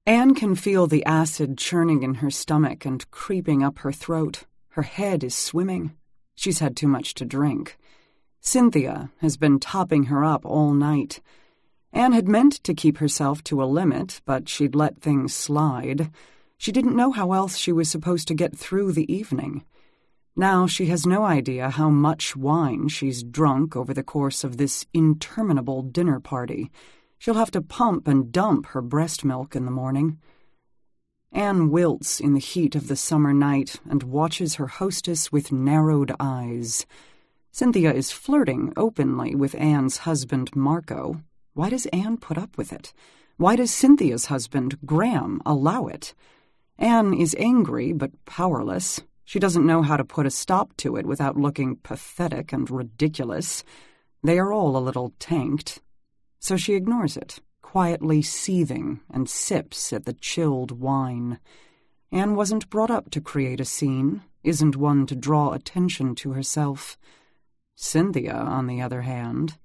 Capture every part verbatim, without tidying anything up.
Anne can feel the acid churning in her stomach and creeping up her throat. Her head is swimming. She's had too much to drink. Cynthia has been topping her up all night. Anne had meant to keep herself to a limit, but she'd let things slide. She didn't know how else she was supposed to get through the evening. Now she has no idea how much wine she's drunk over the course of this interminable dinner party. She'll have to pump and dump her breast milk in the morning. Anne wilts in the heat of the summer night and watches her hostess with narrowed eyes. Cynthia is flirting openly with Anne's husband, Marco. Why does Anne put up with it? Why does Cynthia's husband, Graham, allow it? Anne is angry but powerless. She doesn't know how to put a stop to it without looking pathetic and ridiculous. They are all a little tanked. So she ignores it, quietly seething, and sips at the chilled wine. Anne wasn't brought up to create a scene, isn't one to draw attention to herself. Cynthia, on the other hand...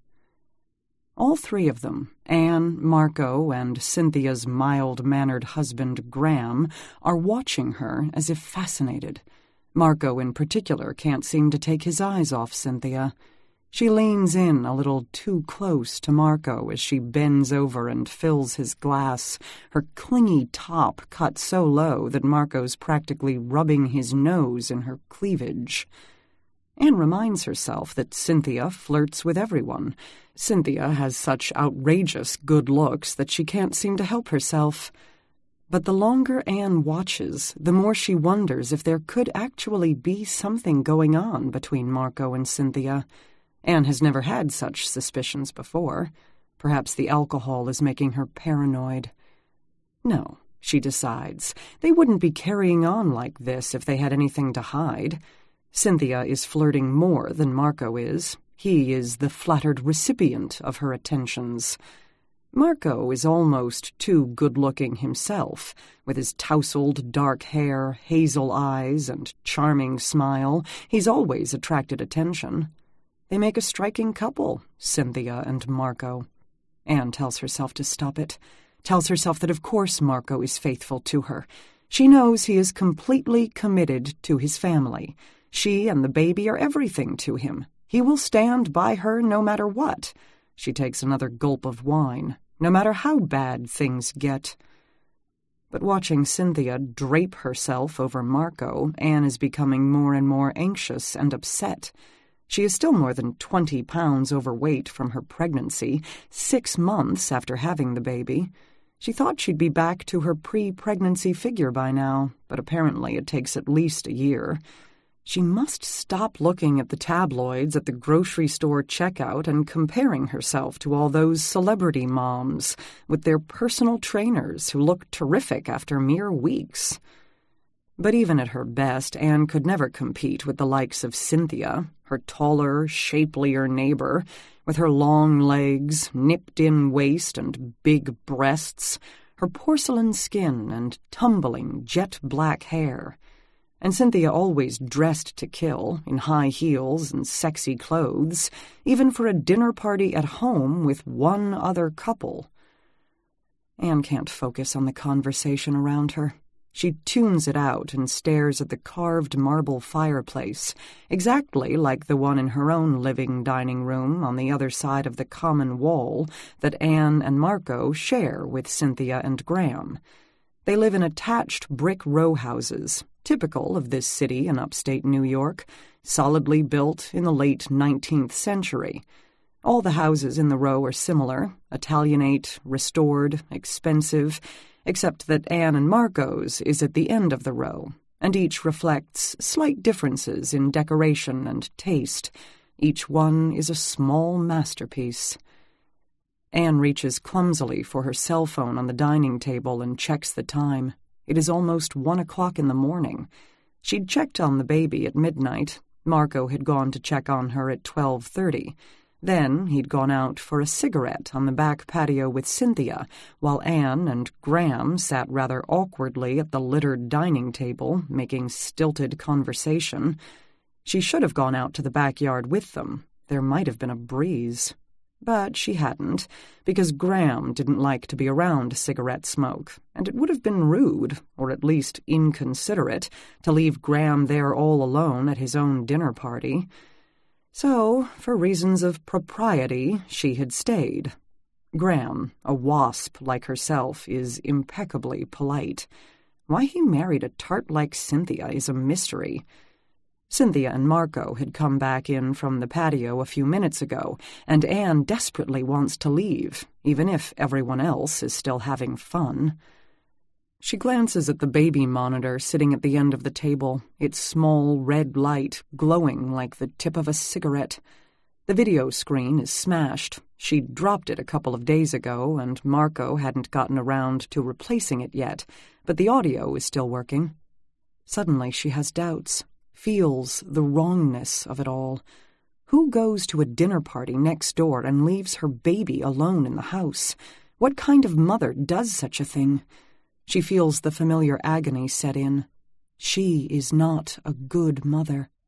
All three of them, Anne, Marco, and Cynthia's mild-mannered husband, Graham, are watching her as if fascinated. Marco, in particular, can't seem to take his eyes off Cynthia. She leans in a little too close to Marco as she bends over and fills his glass, her clingy top cut so low that Marco's practically rubbing his nose in her cleavage. Anne reminds herself that Cynthia flirts with everyone. Cynthia has such outrageous good looks that she can't seem to help herself. But the longer Anne watches, the more she wonders if there could actually be something going on between Marco and Cynthia. Anne has never had such suspicions before. Perhaps the alcohol is making her paranoid. No, she decides. They wouldn't be carrying on like this if they had anything to hide. Cynthia is flirting more than Marco is. He is the flattered recipient of her attentions. Marco is almost too good-looking himself, with his tousled dark hair, hazel eyes, and charming smile. He's always attracted attention. They make a striking couple, Cynthia and Marco. Anne tells herself to stop it, tells herself that of course Marco is faithful to her. She knows he is completely committed to his family. She and the baby are everything to him. He will stand by her no matter what. She takes another gulp of wine, no matter how bad things get. But watching Cynthia drape herself over Marco, Anne is becoming more and more anxious and upset. She is still more than twenty pounds overweight from her pregnancy, six months after having the baby. She thought she'd be back to her pre-pregnancy figure by now, but apparently it takes at least a year. She must stop looking at the tabloids at the grocery store checkout and comparing herself to all those celebrity moms with their personal trainers who look terrific after mere weeks. But even at her best, Anne could never compete with the likes of Cynthia, her taller, shapelier neighbor, with her long legs, nipped-in waist, and big breasts, her porcelain skin and tumbling jet-black hair. And Cynthia always dressed to kill, in high heels and sexy clothes, even for a dinner party at home with one other couple. Anne can't focus on the conversation around her. She tunes it out and stares at the carved marble fireplace, exactly like the one in her own living dining room on the other side of the common wall that Anne and Marco share with Cynthia and Graham. They live in attached brick row houses, typical of this city in upstate New York, solidly built in the late nineteenth century. All the houses in the row are similar, Italianate, restored, expensive, except that Anne and Marco's is at the end of the row, and each reflects slight differences in decoration and taste. Each one is a small masterpiece. Anne reaches clumsily for her cell phone on the dining table and checks the time. It is almost one o'clock in the morning. She'd checked on the baby at midnight. Marco had gone to check on her at twelve thirty. Then he'd gone out for a cigarette on the back patio with Cynthia, while Anne and Graham sat rather awkwardly at the littered dining table, making stilted conversation. She should have gone out to the backyard with them. There might have been a breeze. But she hadn't, because Graham didn't like to be around cigarette smoke, and it would have been rude, or at least inconsiderate, to leave Graham there all alone at his own dinner party. So, for reasons of propriety, she had stayed. Graham, a wasp like herself, is impeccably polite. Why he married a tart like Cynthia is a mystery. Cynthia and Marco had come back in from the patio a few minutes ago, and Anne desperately wants to leave, even if everyone else is still having fun. She glances at the baby monitor sitting at the end of the table, its small red light glowing like the tip of a cigarette. The video screen is smashed. She dropped it a couple of days ago, and Marco hadn't gotten around to replacing it yet, but the audio is still working. Suddenly she has doubts. Feels the wrongness of it all. Who goes to a dinner party next door and leaves her baby alone in the house? What kind of mother does such a thing? She feels the familiar agony set in. She is not a good mother.